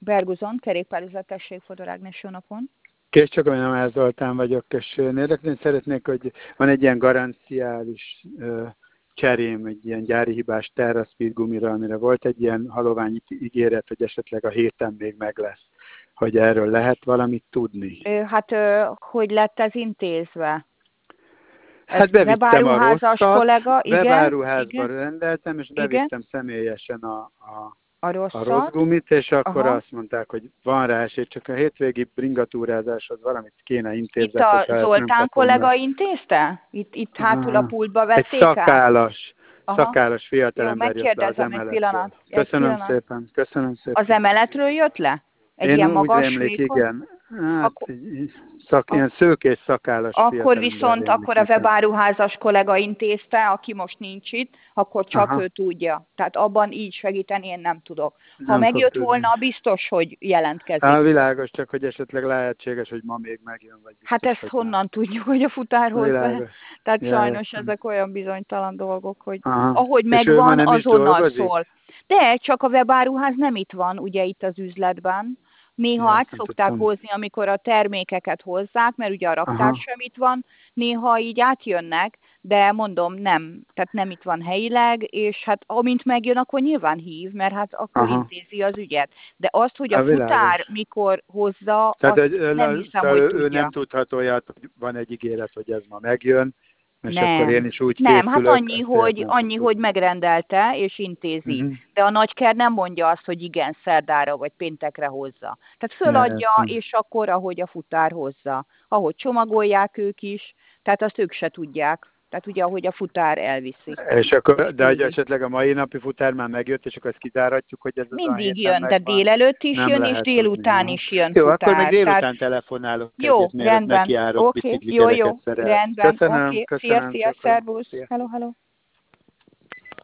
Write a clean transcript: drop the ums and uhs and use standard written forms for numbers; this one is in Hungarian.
Berguzon, kerékpárüzletesség, Fodor Ágnes, jó napon. Kész csak, hogy nem Zoltán vagyok, és érdeklődni szeretnék, hogy van egy ilyen garanciális cserém, egy ilyen gyári hibás TerraSpeed gumira, amire volt egy ilyen halovány ígéret, hogy esetleg a héten még meg lesz. Hogy erről lehet valamit tudni? Hogy lett ez intézve? Hát bevittem a rosszat, kollega, webáruházba rendeltem, és bevittem személyesen a rossz gumit, és akkor azt mondták, hogy van rá esély, csak a hétvégi bringatúrázáshoz valamit kéne intézni. Itt a Zoltán kollega intézte? Itt hátul a pultba vették át? Szakállas fiatalember jött le az emeletről. Köszönöm szépen. Az emeletről jött le? Én úgy rémlik, igen. Hát, ilyen szőkés szakállas akkor viszont akkor a webáruházas kollega intézte, aki most nincs itt, akkor csak ő tudja. Tehát abban így segíteni én nem tudok. Ha megjött volna, biztos, hogy jelentkezik. Világos, csak hogy esetleg lehetséges, hogy ma még megjön. Vagy biztos, hát ezt honnan tudjuk, hogy a futárhoz be? Tehát sajnos ezek olyan bizonytalan dolgok, hogy ahogy megvan, azonnal szól. De csak a webáruház nem itt van, ugye itt az üzletben. Néha át szokták hozni, amikor a termékeket hozzák, mert ugye a raktár sem itt van, néha így átjönnek, de mondom, nem. Tehát nem itt van helyileg, és hát amint megjön, akkor nyilván hív, mert hát akkor intézi az ügyet. De azt, hogy a futár mikor hozza, tehát, azt nem hiszem, hogy tudja. Ő nem tudhat olyat, hogy van egy ígéret, hogy ez ma megjön, és nem. Akkor én is úgy nem, hát annyi, hogy megrendelte és intézi. De a nagyker nem mondja azt, hogy igen, szerdára vagy péntekre hozza. Tehát föladja, és akkor, ahogy a futár hozza. Ahogy csomagolják ők is, tehát azt ők se tudják. Tehát ugye, ahogy a futár elviszi. És akkor, de hogy esetleg a mai napi futár már megjött, és akkor ezt kizáratjuk, hogy ez mindig jön, de délelőtt is jön, és délután is jön futár. Jó, akkor meg délután telefonálok. Jó, rendben. Oké, Jó, rendben. Szia, szervusz. Hello.